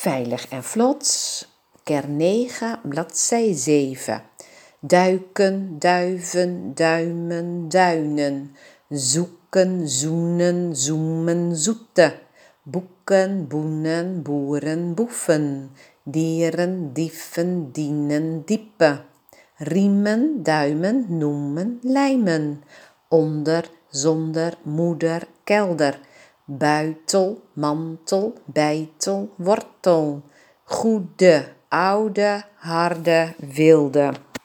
Veilig en vlot, kern 9, bladzij 7. Duiken, duiven, duimen, duinen. Zoeken, zoenen, zoemen, zoete. Boeken, boenen, boeren, boeven. Dieren, dieven, dienen, diepe. Riemen, duimen, noemen, lijmen. Onder, zonder, moeder, kelder. Buitel, mantel, bijtel, wortel. Goede, oude, harde, wilde.